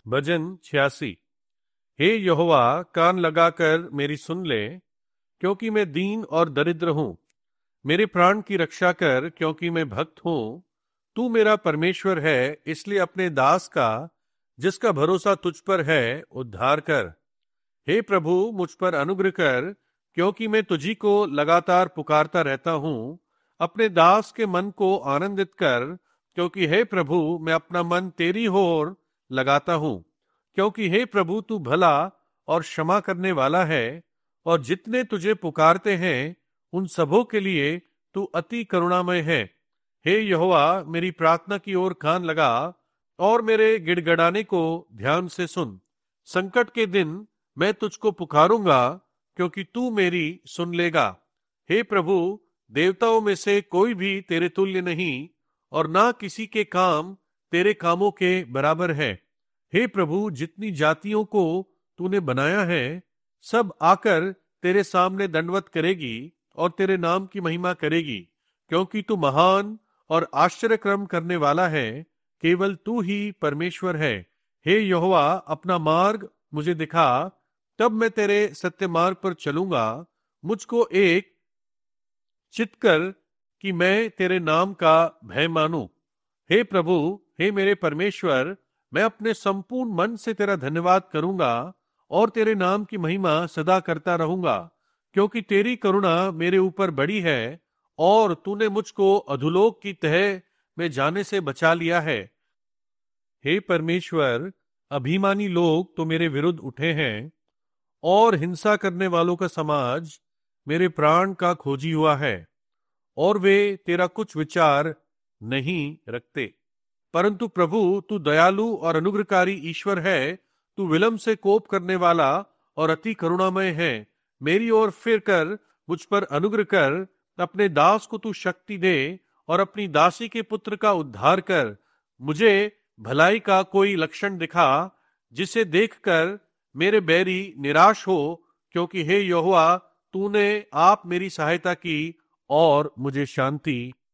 भजन 86। हे यहोवा, कान लगाकर मेरी सुन ले, क्योंकि मैं दीन और दरिद्र हूँ। मेरे प्राण की रक्षा कर, क्योंकि मैं भक्त हूँ। तू मेरा परमेश्वर है, इसलिए अपने दास का, जिसका भरोसा तुझ पर है, उद्धार कर। हे प्रभु, मुझ पर अनुग्रह कर, क्योंकि मैं तुझी को लगातार पुकारता रहता हूँ। अपने दास के मन को आनंदित कर, क्योंकि हे प्रभु, मैं अपना मन तेरी ओर लगाता हूँ। क्योंकि हे प्रभु, तू भला और क्षमा करने वाला है, और जितने तुझे पुकारते हैं उन सबों के लिए तू अति करुणामय है। हे यहोवा, मेरी प्रार्थना की ओर कान लगा और मेरे गिड़गड़ाने को ध्यान से सुन। संकट के दिन मैं तुझको पुकारूंगा, क्योंकि तू मेरी सुन लेगा। हे प्रभु, देवताओं में से कोई भी तेरे तुल्य नहीं, और ना किसी के काम तेरे कामों के बराबर है। हे प्रभु, जितनी जातियों को तूने बनाया है, सब आकर तेरे सामने दंडवत करेगी और तेरे नाम की महिमा करेगी, क्योंकि तू महान और आश्चर्यक्रम करने वाला है। केवल तू ही परमेश्वर है। हे यहोवा, अपना मार्ग मुझे दिखा, तब मैं तेरे सत्य मार्ग पर चलूंगा। मुझको एक चित कर कि मैं तेरे नाम का भय मानूं। हे प्रभु, हे मेरे परमेश्वर, मैं अपने संपूर्ण मन से तेरा धन्यवाद करूंगा और तेरे नाम की महिमा सदा करता रहूंगा, क्योंकि तेरी करुणा मेरे ऊपर बड़ी है और तूने मुझको अधोलोक की तह में जाने से बचा लिया है। हे परमेश्वर, अभिमानी लोग तो मेरे विरुद्ध उठे हैं, और हिंसा करने वालों का समाज मेरे प्राण का खोजी हुआ है, और वे तेरा कुछ विचार नहीं रखते। परंतु प्रभु, तू दयालु और अनुग्रहकारी ईश्वर है। तू विलंब से कोप करने वाला और अति करुणामय है। मेरी ओर फिर कर, मुझ पर अनुग्रह कर। अपने दास को तू शक्ति दे और अपनी दासी के पुत्र का उद्धार कर। मुझे भलाई का कोई लक्षण दिखा, जिसे देखकर मेरे बैरी निराश हो, क्योंकि हे यहोवा, तूने आप मेरी सहायता की और मुझे शांति